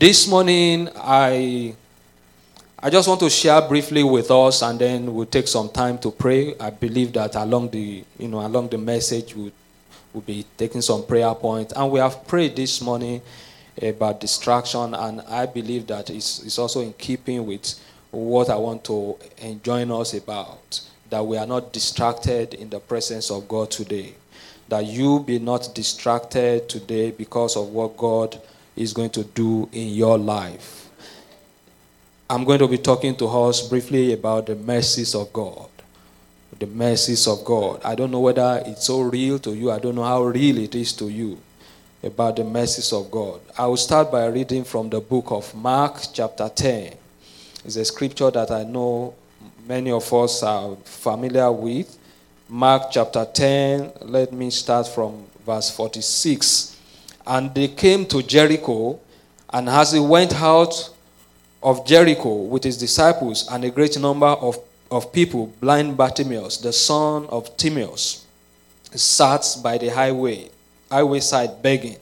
This morning, I just want to share briefly with us, and then we'll take some time to pray. I believe that along the message, we'll be taking some prayer points. And we have prayed this morning about distraction, and I believe that it's also in keeping with what I want to enjoin us about, that we are not distracted in the presence of God today. That you be not distracted today because of what God is going to do in your life. I'm going to be talking to us briefly about the mercies of God. The mercies of God. I don't know whether it's so real to you. I don't know how real it is to you about the mercies of God. I will start by reading from the book of Mark chapter 10. It's a scripture that I know many of us are familiar with. Mark chapter 10, let me start from verse 46. And they came to Jericho, and as he went out of Jericho with his disciples and a great number of people, blind Bartimaeus, the son of Timaeus, sat by the highway side begging.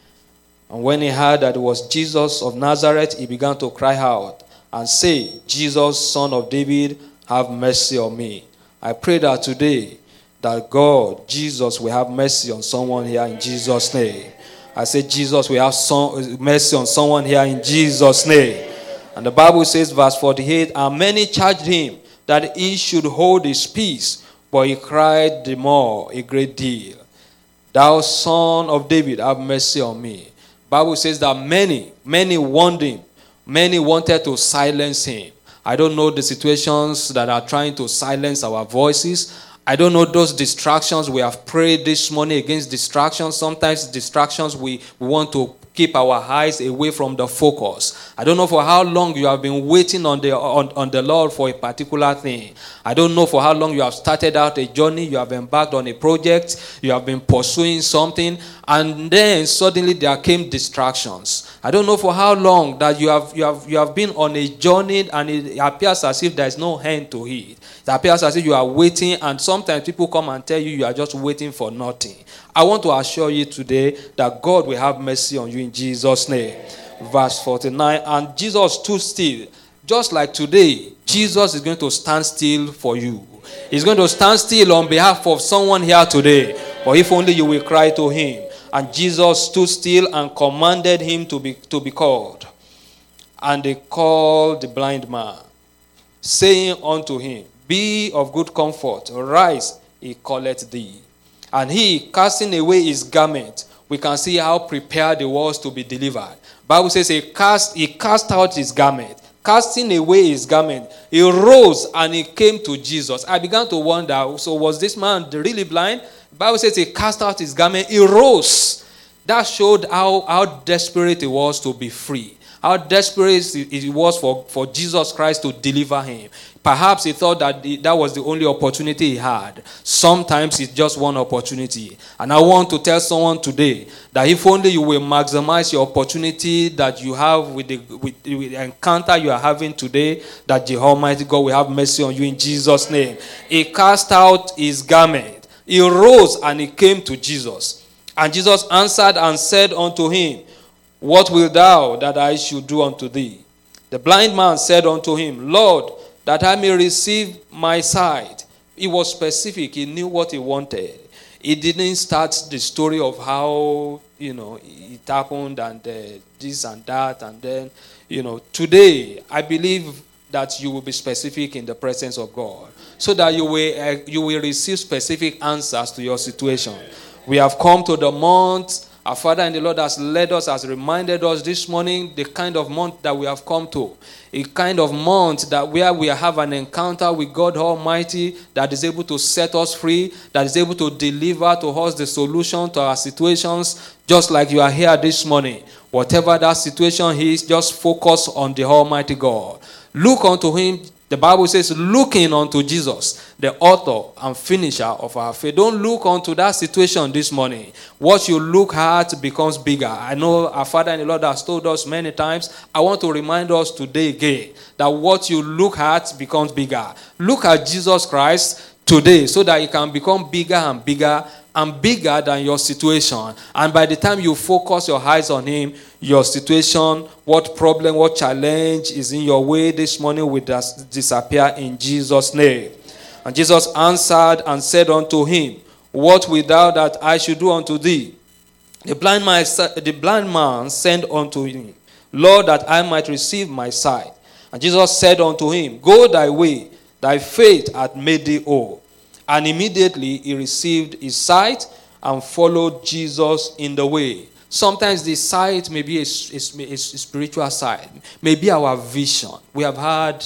And when he heard that it was Jesus of Nazareth, he began to cry out and say, Jesus, son of David, have mercy on me. I pray that today, that God, Jesus, will have mercy on someone here in Jesus' name. I say, Jesus, will have mercy on someone here in Jesus' name. And the Bible says, verse 48, and many charged him that he should hold his peace, but he cried the more a great deal. Thou son of David, have mercy on me. Bible says that many warned him. Many wanted to silence him. I don't know the situations that are trying to silence our voices. I don't know those distractions. We have prayed this morning against distractions. Sometimes distractions, we want to keep our eyes away from the focus. I don't know for how long you have been waiting on the Lord for a particular thing. I don't know for how long you have started out a journey, you have embarked on a project, you have been pursuing something, and then suddenly there came distractions. I don't know for how long that you have been on a journey, and it appears as if there is no end to it. It appears as if you are waiting, and sometimes people come and tell you are just waiting for nothing. I want to assure you today that God will have mercy on you in Jesus' name. Verse 49, and Jesus stood still. Just like today, Jesus is going to stand still for you. He's going to stand still on behalf of someone here today. Or if only you will cry to him. And Jesus stood still and commanded him to be called. And they called the blind man, saying unto him, be of good comfort, rise, he calleth thee. And he, casting away his garment, we can see how prepared he was to be delivered. Bible says he cast out his garment. Casting away his garment, he rose and he came to Jesus. I began to wonder, so was this man really blind? The Bible says he cast out his garment, he rose. That showed how desperate he was to be free. How desperate he was for Jesus Christ to deliver him. Perhaps he thought that was the only opportunity he had. Sometimes it's just one opportunity. And I want to tell someone today that if only you will maximize your opportunity that you have with the encounter you are having today, that the Almighty God will have mercy on you in Jesus' name. He cast out his garment. He rose and he came to Jesus. And Jesus answered and said unto him, what wilt thou that I should do unto thee? The blind man said unto him, Lord, that I may receive my sight. He was specific. He knew what he wanted. He didn't start the story of how, it happened and this and that. And then, today, I believe that you will be specific in the presence of God so that you will receive specific answers to your situation. We have come to the month. Our Father in the Lord has led us, has reminded us this morning the kind of month that we have come to. A kind of month that where we have an encounter with God Almighty that is able to set us free, that is able to deliver to us the solution to our situations, just like you are here this morning. Whatever that situation is, just focus on the Almighty God. Look unto him. The Bible says, looking unto Jesus, the author and finisher of our faith. Don't look unto that situation this morning. What you look at becomes bigger. I know our Father in the Lord has told us many times. I want to remind us today again that what you look at becomes bigger. Look at Jesus Christ. today so that it can become bigger and bigger and bigger than your situation. And by the time you focus your eyes on him, your situation, what problem, what challenge is in your way this morning will disappear in Jesus' name. And Jesus answered and said unto him, what wilt thou that I should do unto thee? The blind man said unto him, Lord, that I might receive my sight. And Jesus said unto him, go thy way, thy faith hath made thee whole. And immediately he received his sight and followed Jesus in the way. Sometimes the sight may be a spiritual sight, maybe our vision. We have had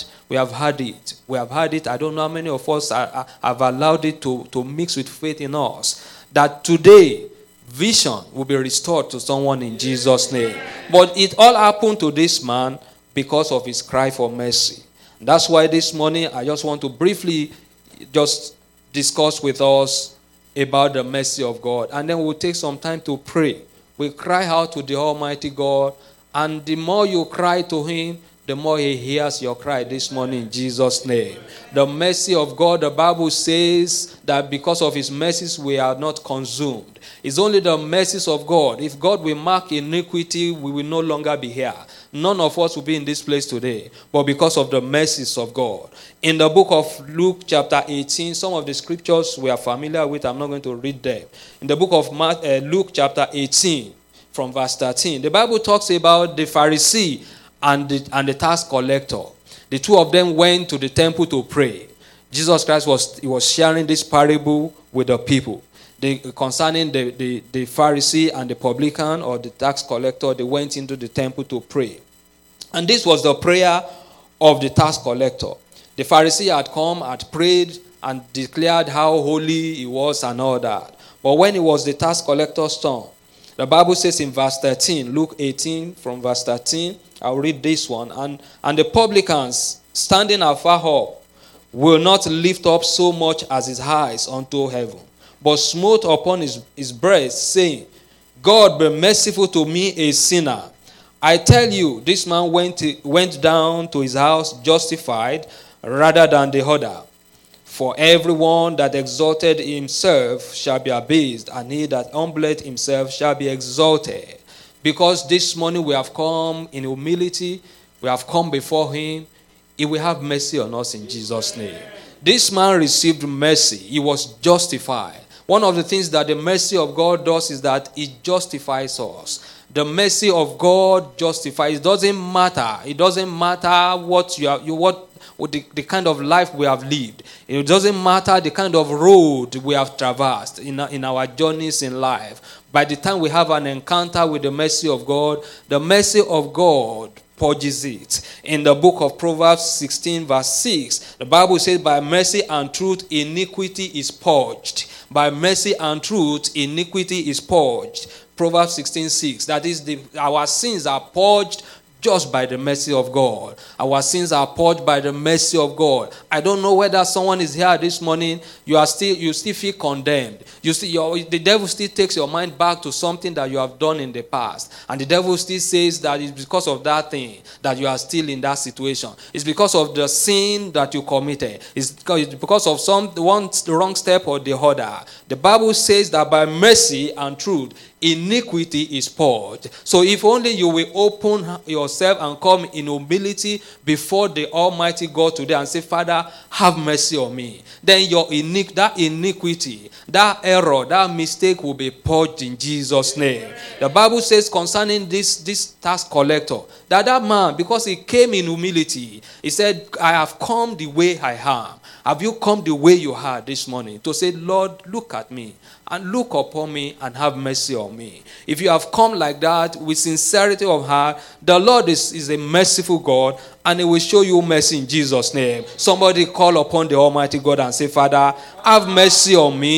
it. I don't know how many of us have allowed it to mix with faith in us. That today, vision will be restored to someone in Jesus' name. But it all happened to this man because of his cry for mercy. That's why this morning I just want to briefly just discuss with us about the mercy of God. And then we'll take some time to pray. We cry out to the Almighty God. And the more you cry to him, the more he hears your cry this morning in Jesus' name. The mercy of God, the Bible says that because of his mercies we are not consumed. It's only the mercies of God. If God will mark iniquity, we will no longer be here. None of us will be in this place today, but because of the mercies of God. In the book of Luke chapter 18, some of the scriptures we are familiar with, I'm not going to read them. In the book of Luke chapter 18, from verse 13, the Bible talks about the Pharisee and the tax collector. The two of them went to the temple to pray. Jesus Christ was sharing this parable with the people. Concerning the Pharisee and the publican or the tax collector, they went into the temple to pray. And this was the prayer of the tax collector. The Pharisee had come, had prayed, and declared how holy he was and all that. But when it was the tax collector's turn, the Bible says in verse 13, Luke 18 from verse 13, I'll read this one. And the publicans, standing afar off, will not lift up so much as his eyes unto heaven, but smote upon his breast, saying, God be merciful to me, a sinner. I tell you, this man went down to his house justified rather than the other. For everyone that exalted himself shall be abased, and he that humbleth himself shall be exalted. Because this morning we have come in humility, we have come before him, he will have mercy on us in Jesus' name. This man received mercy. He was justified. One of the things that the mercy of God does is that it justifies us. The mercy of God justifies. It doesn't matter. It doesn't matter what the kind of life we have lived. It doesn't matter the kind of road we have traversed in our journeys in life. By the time we have an encounter with the mercy of God purges it. In the book of Proverbs 16 verse 6, the Bible says, by mercy and truth iniquity is purged. By mercy and truth iniquity is purged. Proverbs 16:6. That is, our sins are purged just by the mercy of God. Our sins are purged by the mercy of God. I don't know whether someone is here this morning, you still feel condemned. The devil still takes your mind back to something that you have done in the past. And the devil still says that it's because of that thing that you are still in that situation. It's because of the sin that you committed. It's because of one wrong step or the other. The Bible says that by mercy and truth, iniquity is purged. So if only you will open yourself and come in humility before the Almighty God today and say, Father, have mercy on me, then that iniquity, that error, that mistake will be purged in Jesus' name. The Bible says concerning this tax collector, that man, because he came in humility, he said, I have come the way I am. Have you come the way you are this morning to say, Lord, look at me and look upon me and have mercy on me? If you have come like that with sincerity of heart, the Lord is a merciful God, and he will show you mercy in Jesus' name. Somebody call upon the Almighty God and say, Father, have mercy on me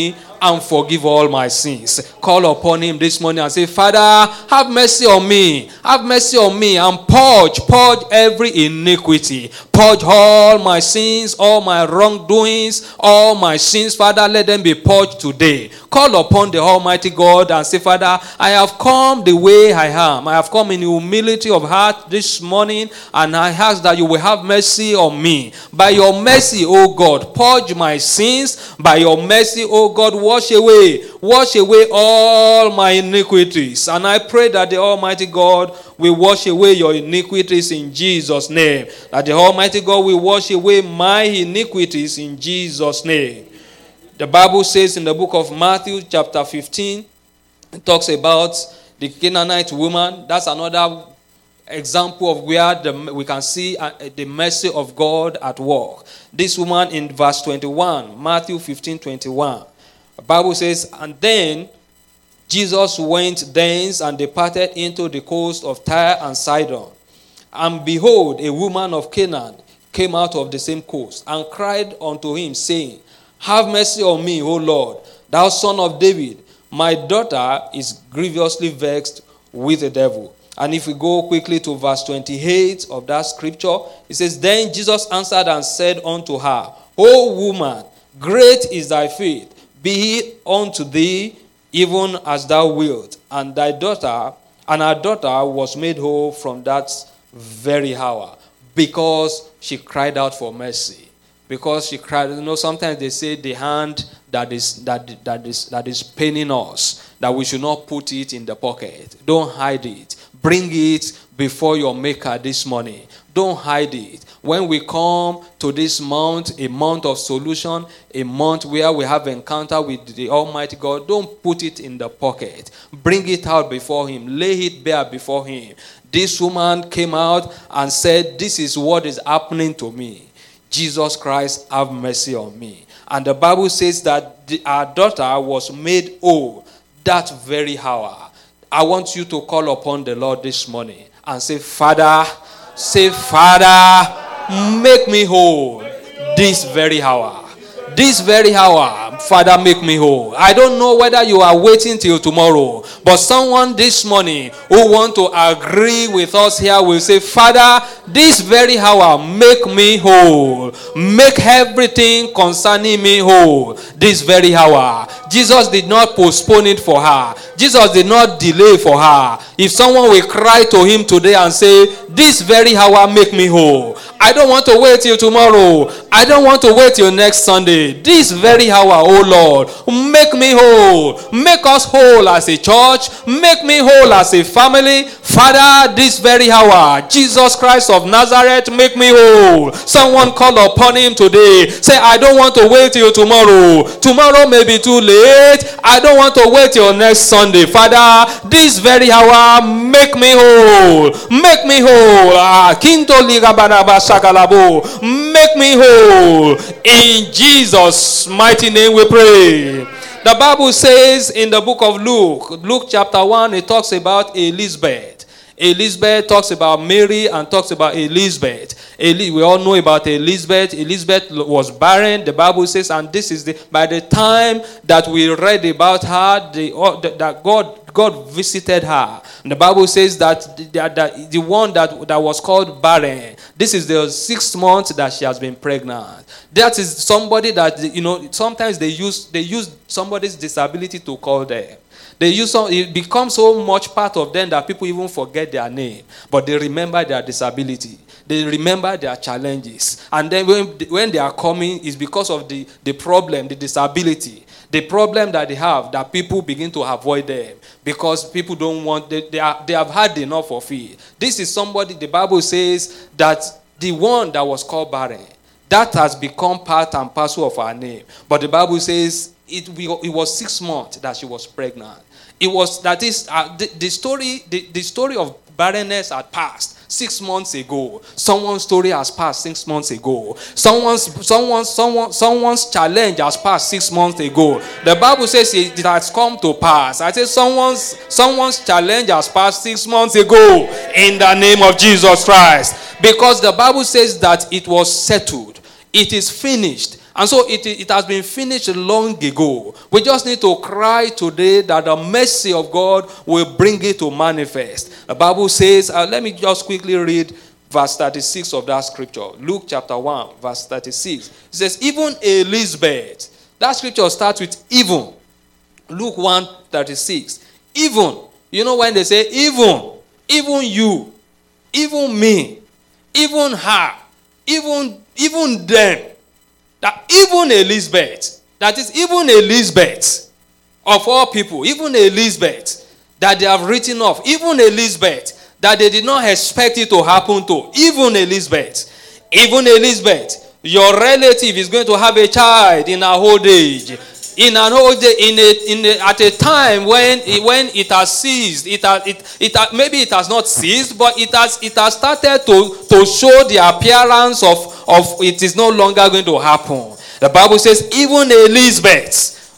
and forgive all my sins. Call upon him this morning and say, Father, have mercy on me. Have mercy on me and purge every iniquity. Purge all my sins, all my wrongdoings, all my sins. Father, let them be purged today. Call upon the Almighty God and say, Father, I have come the way I am. I have come in humility of heart this morning, and I ask that you will have mercy on me. By your mercy, O God, purge my sins. By your mercy, O God, wash away all my iniquities. And I pray that the Almighty God will wash away your iniquities in Jesus' name. That the Almighty God will wash away my iniquities in Jesus' name. The Bible says in the book of Matthew chapter 15, it talks about the Canaanite woman. That's another example of where we can see the mercy of God at work. This woman in verse 21, Matthew 15:21. The Bible says, and then Jesus went thence and departed into the coast of Tyre and Sidon. And behold, a woman of Canaan came out of the same coast and cried unto him, saying, have mercy on me, O Lord, thou son of David. My daughter is grievously vexed with the devil. And if we go quickly to verse 28 of that scripture, it says, then Jesus answered and said unto her, O woman, great is thy faith. Be it unto thee even as thou wilt. And her daughter was made whole from that very hour, because she cried out for mercy. Because she cried, sometimes they say the hand that is paining us, that we should not put it in the pocket. Don't hide it. Bring it before your Maker this morning. Don't hide it. When we come to this month, a month of solution, a month where we have encounter with the Almighty God, don't put it in the pocket. Bring it out before him. Lay it bare before him. This woman came out and said, this is what is happening to me. Jesus Christ, have mercy on me. And the Bible says that our daughter was made whole that very hour. I want you to call upon the Lord this morning and say, Father, make me whole this very hour. This very hour, Father, make me whole. I don't know whether you are waiting till tomorrow, but someone this morning who want to agree with us here will say, Father, this very hour, make me whole. Make everything concerning me whole this very hour. Jesus did not postpone it for her. Jesus did not delay for her. If someone will cry to him today and say, this very hour, make me whole. I don't want to wait till tomorrow. I don't want to wait till next Sunday. This very hour, oh Lord, make me whole. Make us whole as a church. Make me whole as a family. Father, this very hour, Jesus Christ of Nazareth, make me whole. Someone call upon him today. Say, I don't want to wait till tomorrow. Tomorrow may be too late. I don't want to wait till next Sunday. Father, this very hour, make me whole. Make me whole. Make me whole. In Jesus' mighty name we pray. The Bible says in the book of Luke chapter 1, it talks about Elizabeth. Elizabeth talks about Mary and talks about Elizabeth. We all know about Elizabeth. Elizabeth was barren, the Bible says, and this is by the time that we read about her, that God visited her. And the Bible says that the one that was called barren, this is the 6th month that she has been pregnant. That is somebody that, sometimes they use somebody's disability to call them. It becomes so much part of them that people even forget their name. But they remember their disability. They remember their challenges. And then when they are coming, it's because of the problem, the disability. The problem that they have, that people begin to avoid them. Because people don't want, they have had enough of it. This is somebody, the Bible says, that the one that was called barren, that has become part and parcel of her name. But the Bible says it was 6 months that she was pregnant. It was, that is, the story of barrenness had passed 6 months ago. Someone's story has passed 6 months ago. Someone's challenge has passed 6 months ago. The Bible says it has come to pass. I say someone's challenge has passed 6 months ago in the name of Jesus Christ. Because the Bible says that it was settled. It is finished. And so it has been finished long ago. We just need to cry today that the mercy of God will bring it to manifest. The Bible says, let me just quickly read verse 36 of that scripture. Luke chapter 1, verse 36. It says, even Elizabeth. That scripture starts with even. Luke 1, 36. Even. You know when they say even you, even me, even her, even them. That even Elizabeth, that is even Elizabeth, of all people, even Elizabeth, that they have written off, even Elizabeth, that they did not expect it to happen to, even Elizabeth, your relative is going to have a child in her old age. In an old day, at a time when it has ceased, maybe it has not ceased, but it has started to show the appearance of it is no longer going to happen. The Bible says even Elizabeth,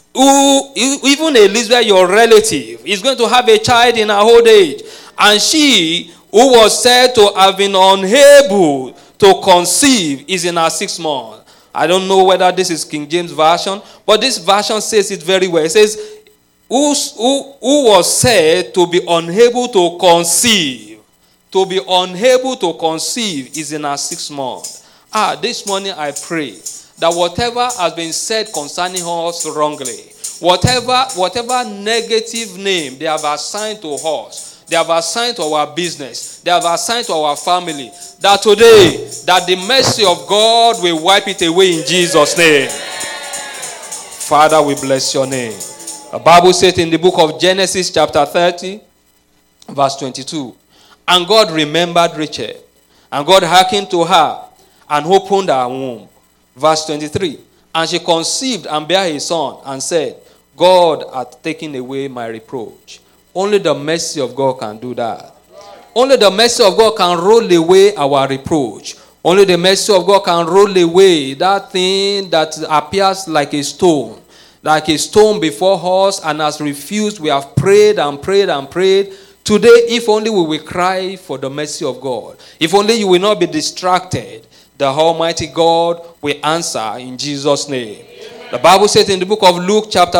your relative, is going to have a child in her old age, and she who was said to have been unable to conceive is in her 6th month. I don't know whether this is King James Version, but this version says it very well. It says, who was said to be unable to conceive. To be unable to conceive is in our 6th month. This morning I pray that whatever has been said concerning us wrongly, whatever negative name they have assigned to us, they have assigned to our business, they have assigned to our family, that today, that the mercy of God will wipe it away in Jesus' name. Father, we bless your name. The Bible says in the book of Genesis chapter 30, verse 22, and God remembered Rachel, and God hearkened to her, and opened her womb. Verse 23, and she conceived and bare a son, and said, God hath taken away my reproach. Only the mercy of God can do that. Only the mercy of God can roll away our reproach. Only the mercy of God can roll away that thing that appears like a stone before us and has refused. We have prayed and prayed and prayed. Today, if only we will cry for the mercy of God. If only you will not be distracted, the Almighty God will answer in Jesus' name. The Bible says in the book of Luke chapter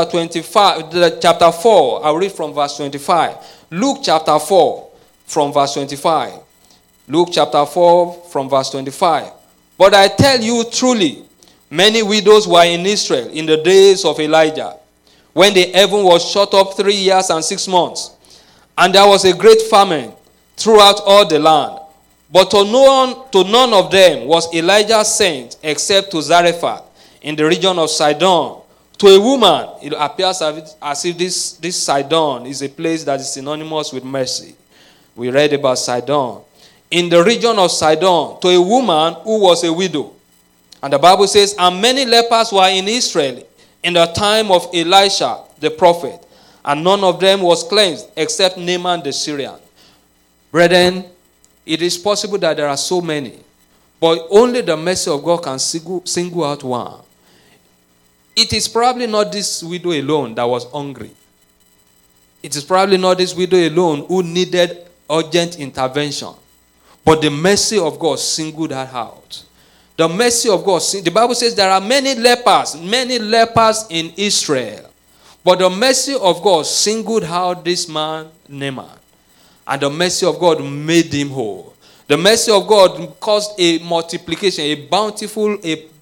4, I'll read from verse 25. Luke chapter 4 from verse 25. Luke chapter 4 from verse 25. But I tell you truly, many widows were in Israel in the days of Elijah, when the heaven was shut up 3 years and 6 months, and there was a great famine throughout all the land. But to none of them was Elijah sent except to Zarephath in the region of Sidon, to a woman. It appears as if this Sidon is a place that is synonymous with mercy. We read about Sidon. In the region of Sidon, to a woman who was a widow. And the Bible says, and many lepers were in Israel in the time of Elisha the prophet, and none of them was cleansed except Naaman the Syrian. Brethren, it is possible that there are so many, but only the mercy of God can single out one. It is probably not this widow alone that was hungry. It is probably not this widow alone who needed urgent intervention. But the mercy of God singled her out. The mercy of God. The Bible says there are many lepers in Israel. But the mercy of God singled out this man, Naaman. And the mercy of God made him whole. The mercy of God caused a multiplication, a bountiful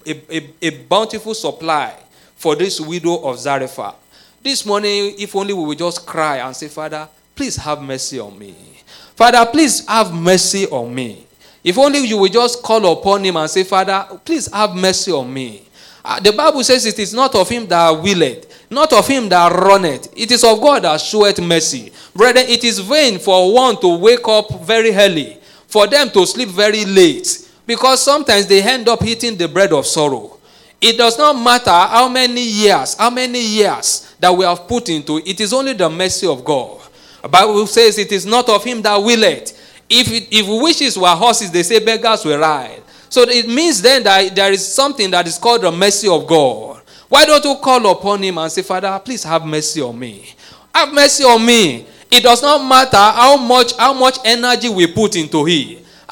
supply for this widow of Zarephath. This morning, if only we will just cry and say, Father, please have mercy on me. Father, please have mercy on me. If only you will just call upon him and say, Father, please have mercy on me. The Bible says it is not of him that willeth, not of him that runneth. It is of God that showeth mercy. Brethren, it is vain for one to wake up very early, for them to sleep very late, because sometimes they end up eating the bread of sorrow. It does not matter how many years that we have put into it. It is only the mercy of God. The Bible says it is not of him that willeth. If wishes were horses, they say beggars will ride. So it means then that there is something that is called the mercy of God. Why don't you call upon him and say, Father, please have mercy on me. Have mercy on me. It does not matter how much energy we put into it.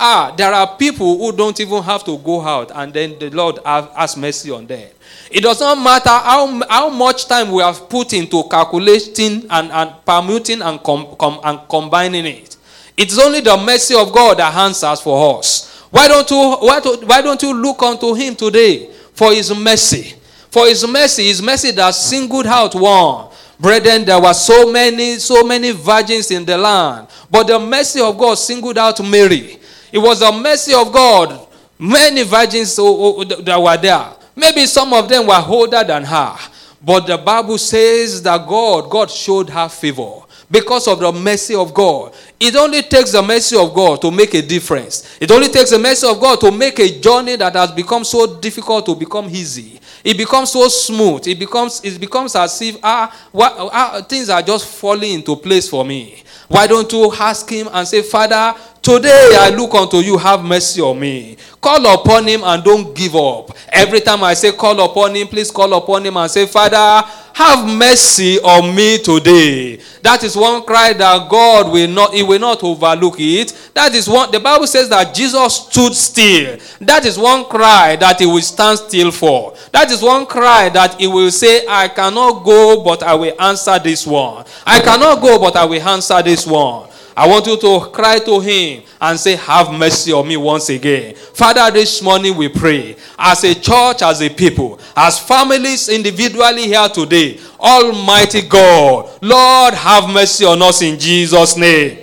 There are people who don't even have to go out, and then the Lord has mercy on them. It does not matter how much time we have put into calculating and permuting and combining it. It's only the mercy of God that answers for us. Why don't you look unto him today for his mercy? For his mercy that singled out one. Brethren, there were so many virgins in the land, but the mercy of God singled out Mary. It was the mercy of God. Many virgins that were there. Maybe some of them were older than her. But the Bible says that God showed her favor because of the mercy of God. It only takes the mercy of God to make a difference. It only takes the mercy of God to make a journey that has become so difficult to become easy. It becomes so smooth. It becomes as if things are just falling into place for me. Why don't you ask him and say, Father, today I look unto you, have mercy on me. Call upon him and don't give up. Every time I say call upon him, please call upon him and say, Father, have mercy on me today. That is one cry that God will not overlook it. That is one, the Bible says that Jesus stood still. That is one cry that he will stand still for. That is one cry that he will say, I cannot go, but I will answer this one. I cannot go, but I will answer this one. I want you to cry to him and say, have mercy on me once again. Father, this morning we pray as a church, as a people, as families individually here today. Almighty God, Lord, have mercy on us in Jesus' name.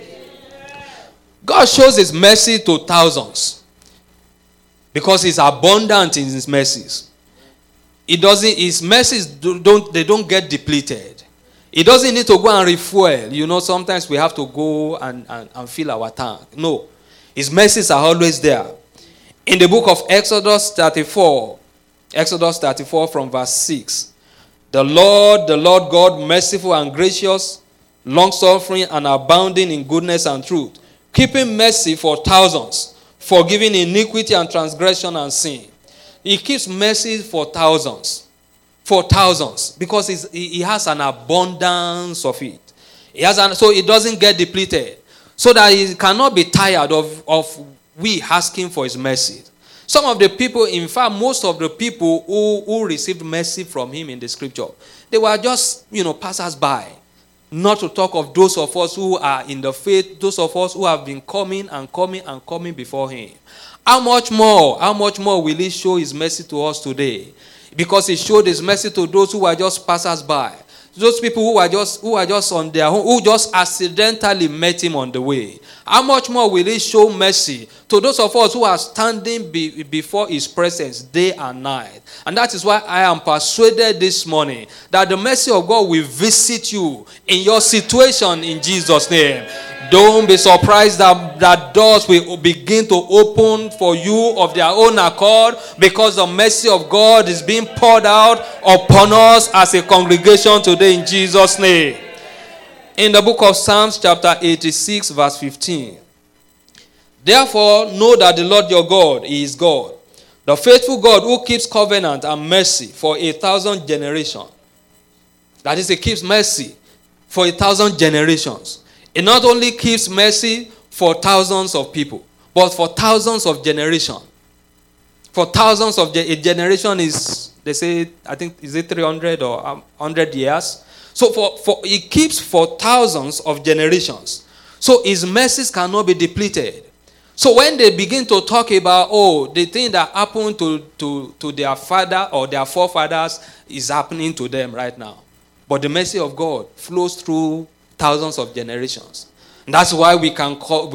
God shows his mercy to thousands because he's abundant in his mercies. His mercies don't get depleted. It doesn't need to go and refuel. Sometimes we have to go and fill our tank. No. His mercies are always there. In the book of Exodus 34 from verse 6, the Lord God, merciful and gracious, long-suffering and abounding in goodness and truth, keeping mercy for thousands, forgiving iniquity and transgression and sin. He keeps mercy for thousands. For thousands, because he has an abundance of it. So it doesn't get depleted. So that he cannot be tired of we asking for his mercy. Some of the people, in fact, most of the people who received mercy from him in the scripture, they were just, passers-by. Not to talk of those of us who are in the faith, those of us who have been coming before him. How much more will he show his mercy to us today? Because he showed his mercy to those who were just passers-by. Those people who are just on their own, who just accidentally met him on the way. How much more will he show mercy to those of us who are standing before his presence day and night? And that is why I am persuaded this morning that the mercy of God will visit you in your situation in Jesus' name. Don't be surprised that doors will begin to open for you of their own accord, because the mercy of God is being poured out upon us as a congregation today in Jesus' name. In the book of Psalms chapter 86 verse 15. Therefore know that the Lord your God is God, the faithful God who keeps covenant and mercy for 1,000 generations. That is, he keeps mercy for 1,000 generations. It not only keeps mercy for thousands of people, but for thousands of generations. For thousands of a generation is, they say, I think, is it 300 or 100 years? So it keeps for thousands of generations. So his mercies cannot be depleted. So when they begin to talk about, the thing that happened to their father or their forefathers is happening to them right now. But the mercy of God flows through thousands of generations. And that's why we can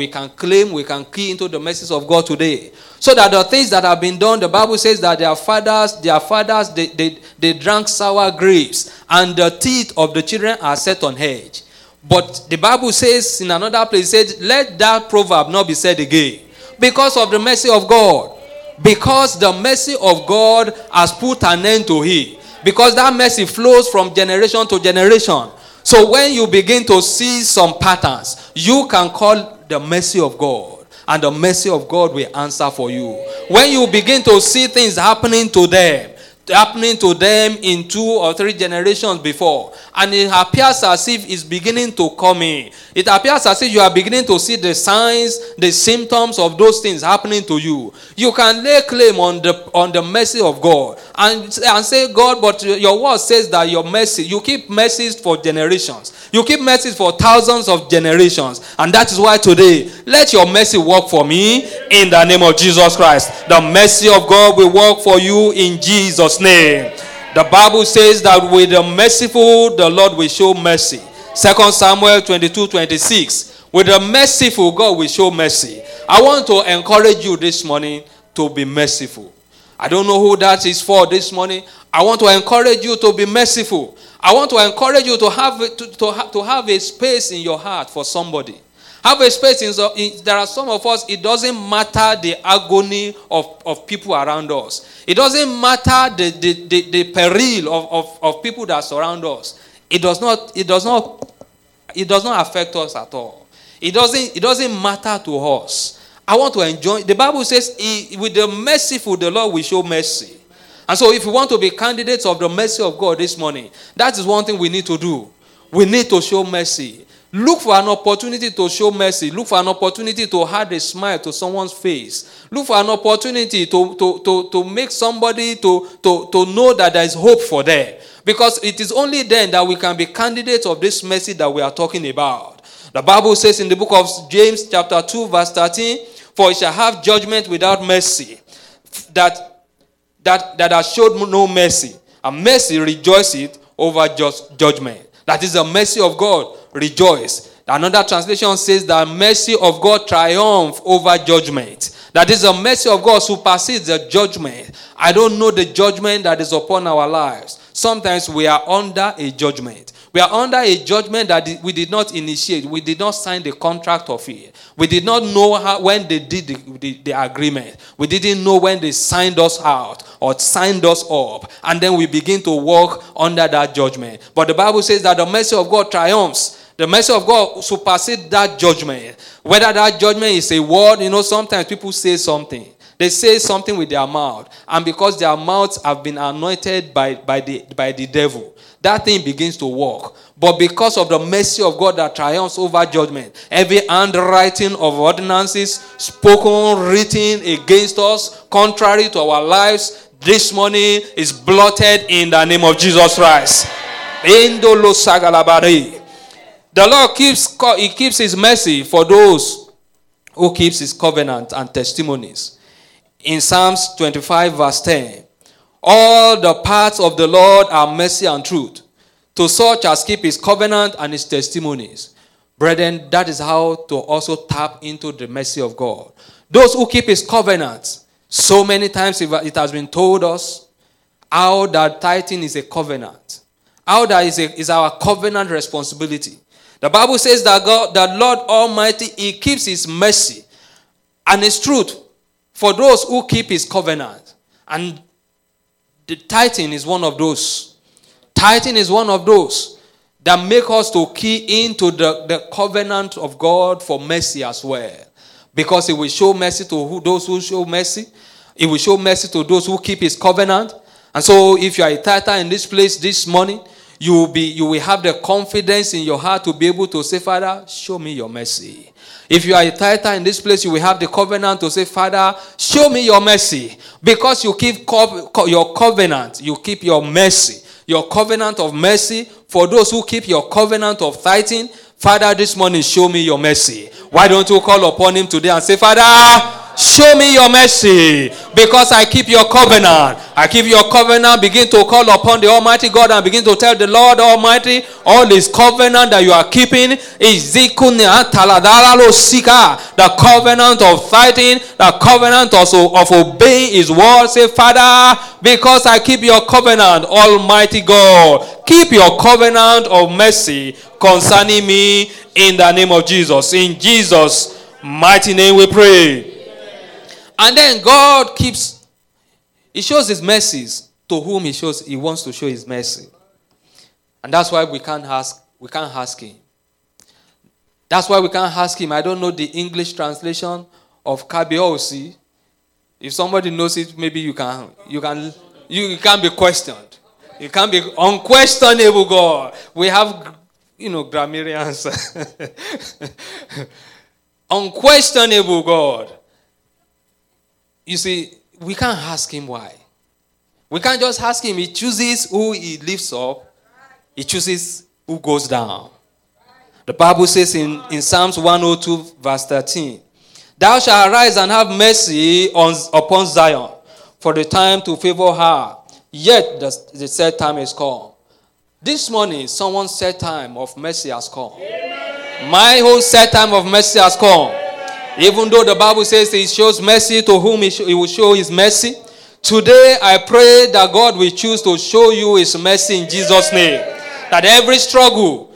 key into the mercies of God today. So that the things that have been done, the Bible says that their fathers, they drank sour grapes, and the teeth of the children are set on edge. But the Bible says in another place, it says, let that proverb not be said again. Because of the mercy of God. Because the mercy of God has put an end to it. Because that mercy flows from generation to generation. So when you begin to see some patterns, you can call the mercy of God, and the mercy of God will answer for you. When you begin to see things happening to them, happening to them in 2 or 3 generations before, and it appears as if it's beginning to come in. It appears as if you are beginning to see the signs, the symptoms of those things happening to you. You can lay claim on the mercy of God and say, God, but your word says that your mercy, you keep mercies for generations. You keep mercies for thousands of generations. And that is why today, let your mercy work for me in the name of Jesus Christ. The mercy of God will work for you in Jesus' name. The Bible says that with the merciful, the Lord will show mercy. 2 Samuel 22:26. With the merciful, God will show mercy. I want to encourage you this morning to be merciful. I don't know who that is for this morning. I want to encourage you to be merciful. I want to encourage you to have a space in your heart for somebody. Have a space there are some of us, it doesn't matter the agony of people around us. It doesn't matter the peril of people that surround us. It does not affect us at all. It doesn't matter to us. I want to enjoy. The Bible says, with the merciful, the Lord will show mercy. And so if we want to be candidates of the mercy of God this morning, that is one thing we need to do. We need to show mercy. Look for an opportunity to show mercy. Look for an opportunity to add a smile to someone's face. Look for an opportunity to make somebody to know that there is hope for them. Because it is only then that we can be candidates of this mercy that we are talking about. The Bible says in the book of James chapter 2 verse 13, for it shall have judgment without mercy, that has showed no mercy. And mercy rejoiceth over just judgment. That is the mercy of God. Rejoice. Another translation says that mercy of God triumph over judgment. That is the mercy of God supersedes the judgment. I don't know the judgment that is upon our lives. Sometimes we are under a judgment. We are under a judgment that we did not initiate. We did not sign the contract of it. We did not know when they did the agreement. We didn't know when they signed us out or signed us up. And then we begin to walk under that judgment. But the Bible says that the mercy of God triumphs. The mercy of God supersedes that judgment. Whether that judgment is a word, sometimes people say something. They say something with their mouth. And because their mouths have been anointed by the devil, that thing begins to work. But because of the mercy of God that triumphs over judgment, every handwriting of ordinances spoken, written against us, contrary to our lives, this morning is blotted in the name of Jesus Christ. The Lord keeps his mercy for those who keeps his covenant and testimonies. In Psalms 25 verse 10, all the paths of the Lord are mercy and truth, to such as keep his covenant and his testimonies. Brethren, that is how to also tap into the mercy of God. Those who keep his covenant, so many times it has been told us how that tithing is a covenant. How that is our covenant responsibility. The Bible says that the Lord Almighty, he keeps his mercy and his truth for those who keep his covenant. And the tithing is one of those. Tithing is one of those that make us to key into the covenant of God for mercy as well. Because he will show mercy to those who show mercy. He will show mercy to those who keep his covenant. And so if you are a tither in this place this morning, you will have the confidence in your heart to be able to say, Father, show me your mercy. If you are a tither in this place, you will have the covenant to say, Father, show me your mercy. Because you keep your covenant, you keep your mercy, your covenant of mercy. For those who keep your covenant of tithing, Father, this morning, show me your mercy. Why don't you call upon him today and say, Father, show me your mercy, because I keep your covenant. I keep your covenant. Begin to call upon the Almighty God and begin to tell the Lord Almighty all his covenant that you are keeping. The covenant of fighting, the covenant also of obeying his word. Say, Father, because I keep your covenant, Almighty God, keep your covenant of mercy concerning me in the name of Jesus. In Jesus' mighty name we pray. And then God he shows his mercies to whom he wants to show his mercy. And that's why we can't ask him. That's why we can't ask him. I don't know the English translation of Kabeosi. If somebody knows it, maybe you can You can't be questioned. You can't be unquestionable God. We have, grammarians. Unquestionable God. You see, we can't ask him why. We can't just ask him. He chooses who he lifts up. He chooses who goes down. The Bible says in Psalms 102 verse 13, thou shalt arise and have mercy upon Zion, for the time to favor her. Yet the set time is come. This morning, someone's set time of mercy has come. Amen. My whole set time of mercy has come. Amen. Even though the Bible says he shows mercy to whom he will show his mercy, today I pray that God will choose to show you his mercy in Jesus' name. That every struggle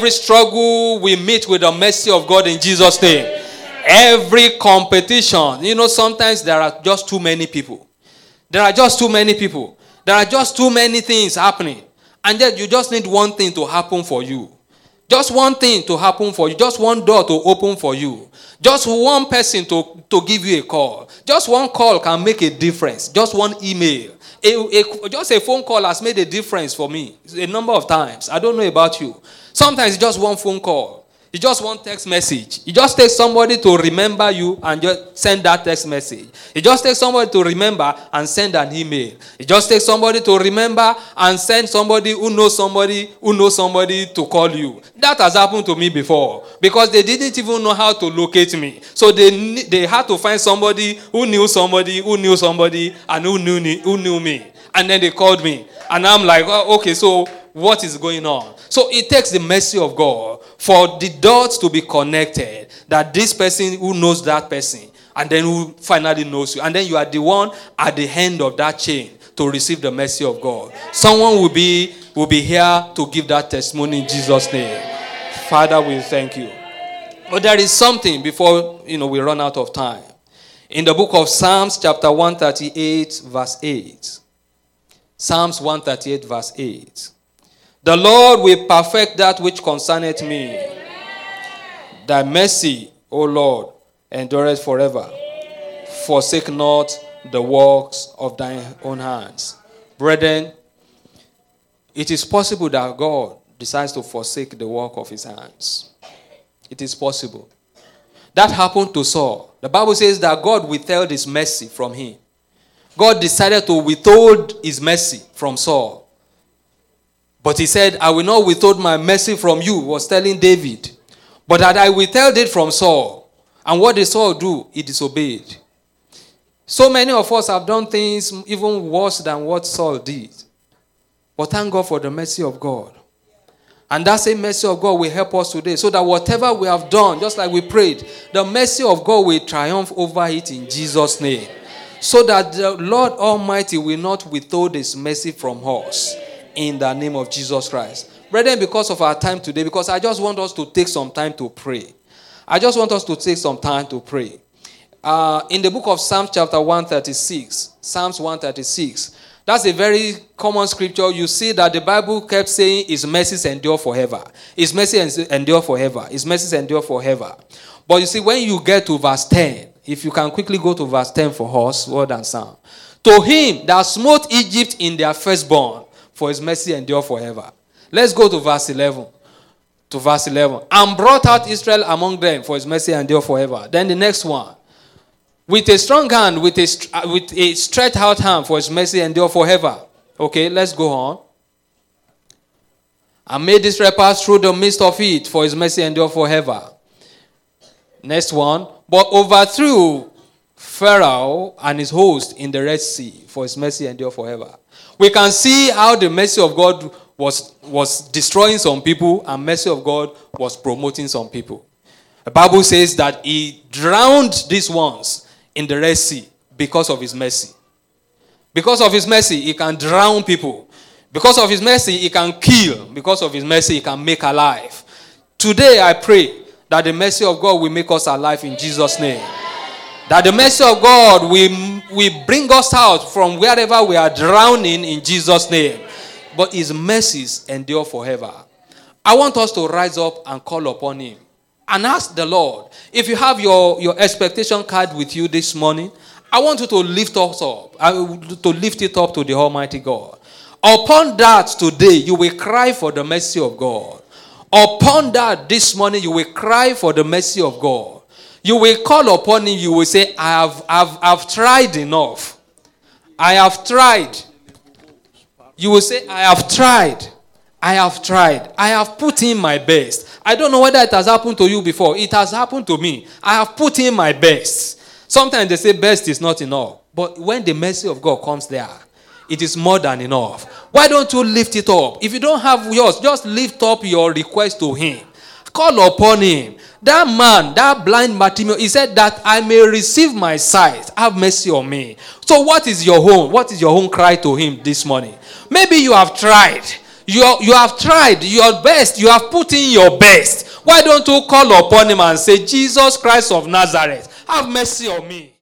we meet with the mercy of God in Jesus' name. Every competition, sometimes there are just too many people. There are just too many people. There are just too many things happening. And yet you just need one thing to happen for you. Just one thing to happen for you. Just one door to open for you. Just one person to give you a call. Just one call can make a difference. Just one email. Just a phone call has made a difference for me a number of times. I don't know about you. Sometimes it's just one phone call. It's just one text message. It just takes somebody to remember you and just send that text message. It just takes somebody to remember and send an email. It just takes somebody to remember and send somebody who knows somebody to call you. That has happened to me before because they didn't even know how to locate me. So they had to find somebody who knew somebody and who knew me. And then they called me. And I'm like, oh, okay, so what is going on? So it takes the mercy of God for the dots to be connected, that this person who knows that person, and then who finally knows you, and then you are the one at the end of that chain to receive the mercy of God. Someone will be here to give that testimony in Jesus' name. Father, we thank you. But there is something before we run out of time. In the book of Psalms, chapter 138, verse 8. Psalms 138, verse 8. The Lord will perfect that which concerneth me. Amen. Thy mercy, O Lord, endureth forever. Amen. Forsake not the works of thine own hands. Brethren, it is possible that God decides to forsake the work of his hands. It is possible. That happened to Saul. The Bible says that God withheld his mercy from him. God decided to withhold his mercy from Saul. But he said, I will not withhold my mercy from you, was telling David. But that I withheld it from Saul. And what did Saul do? He disobeyed. So many of us have done things even worse than what Saul did. But thank God for the mercy of God. And that same mercy of God will help us today. So that whatever we have done, just like we prayed, the mercy of God will triumph over it in Jesus' name. So that the Lord Almighty will not withhold his mercy from us. In the name of Jesus Christ. Brethren, because of our time today, because I just want us to take some time to pray. In the book of Psalms chapter 136, Psalms 136, that's a very common scripture. You see that the Bible kept saying his mercies endure forever. His mercies endure forever. His mercies endure forever. But you see, when you get to verse 10, if you can quickly go to verse 10 for us, word and sound. To him that smote Egypt in their firstborn, for his mercy endure forever. Let's go to verse 11. And brought out Israel among them, for his mercy endure forever. Then the next one. With a strong hand, with a stretched out hand, for his mercy endure forever. Okay, let's go on. And made Israel pass through the midst of it, for his mercy endure forever. Next one. But overthrew Pharaoh and his host in the Red Sea, for his mercy endure forever. We can see how the mercy of God was destroying some people and mercy of God was promoting some people. The Bible says that he drowned these ones in the Red Sea because of his mercy. Because of his mercy, he can drown people. Because of his mercy, he can kill. Because of his mercy, he can make alive. Today, I pray that the mercy of God will make us alive in Jesus' name. That the mercy of God will bring us out from wherever we are drowning in Jesus' name. But his mercies endure forever. I want us to rise up and call upon him. And ask the Lord. If you have your expectation card with you this morning, I want you to lift us up, to lift it up to the Almighty God. Upon that today, you will cry for the mercy of God. Upon that this morning, you will cry for the mercy of God. You will call upon him, you will say, I've tried enough. I have tried. You will say, I have tried. I have tried. I have put in my best. I don't know whether it has happened to you before. It has happened to me. I have put in my best. Sometimes they say best is not enough. But when the mercy of God comes there, it is more than enough. Why don't you lift it up? If you don't have yours, just lift up your request to him. Call upon him. That man, that blind Bartimaeus, he said that I may receive my sight. Have mercy on me. So what is your own? What is your own cry to him this morning? Maybe you have tried. You have tried your best. You have put in your best. Why don't you call upon him and say, Jesus Christ of Nazareth, have mercy on me.